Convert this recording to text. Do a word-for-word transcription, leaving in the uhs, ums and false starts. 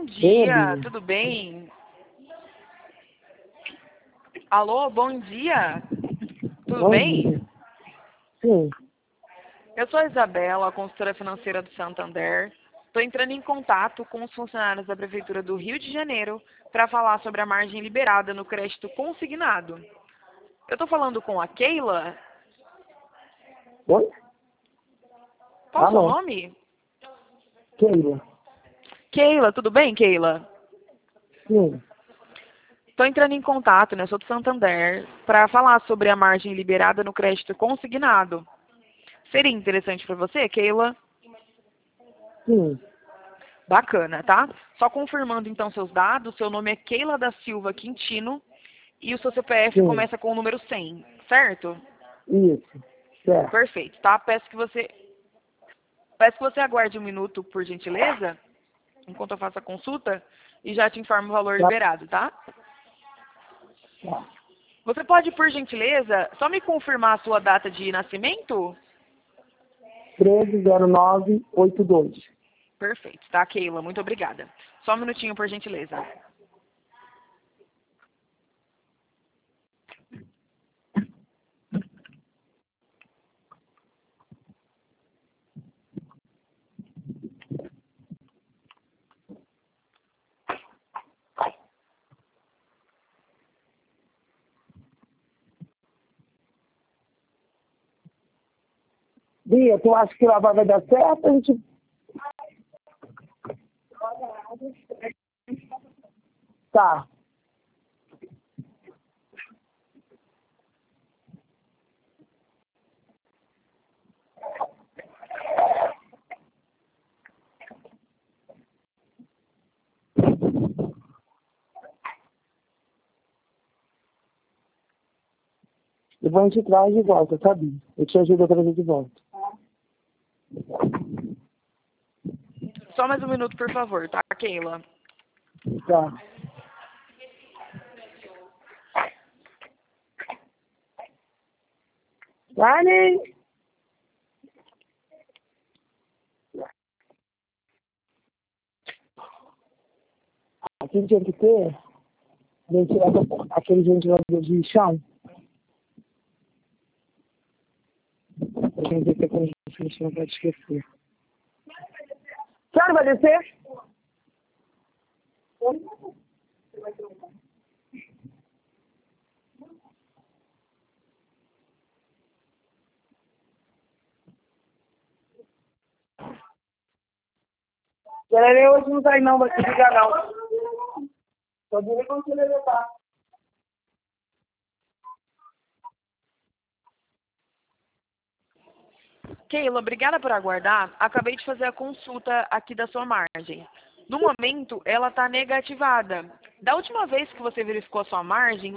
Bom Bom dia, dia. tudo bem? Alô, bom dia, tudo Bom bem? dia. Sim, Eu sou a Isabela, a consultora financeira do Santander. Estou entrando em contato com os funcionários da Prefeitura do Rio de Janeiro para falar sobre a margem liberada no crédito consignado. Eu estou falando com a Keila. oi? Qual o seu Alô, nome? Keila. Keila, tudo bem, Keila? Sim, Estou entrando em contato, né? Sou do Santander, para falar sobre a margem liberada no crédito consignado. Seria interessante para você, Keila? sim, Bacana, tá? Só confirmando então seus dados, seu nome é Keila da Silva Quintino e o seu C P F sim, começa com o número cem, certo? isso, certo. Perfeito, tá? Peço que você peço que você aguarde um minuto, por gentileza, enquanto eu faço a consulta e já te informo o valor Tá, liberado, tá? tá. Você pode, por gentileza, só me confirmar a sua data de nascimento? treze zero nove oito dois. Perfeito, tá, Keila? Muito obrigada. Só um minutinho, por gentileza. Bia, tu acha que lá vai dar certo? A gente... Tá. Depois a gente traz de volta, tá, Bia? Eu te ajudo a trazer de volta. Só mais um minuto, por favor, tá, Keila? Tá. Dani! Aqui tinha que ter ventilador, aquele ventilador de chão. A gente tem que ter como a gente não pode esquecer. Que hora vai descer? Tererê hoje não tá aí não, vai te ligar não. Só dizer quando você levar. Keila, obrigada por aguardar. Acabei de fazer a consulta aqui da sua margem. No momento, ela está negativada. Da última vez que você verificou a sua margem,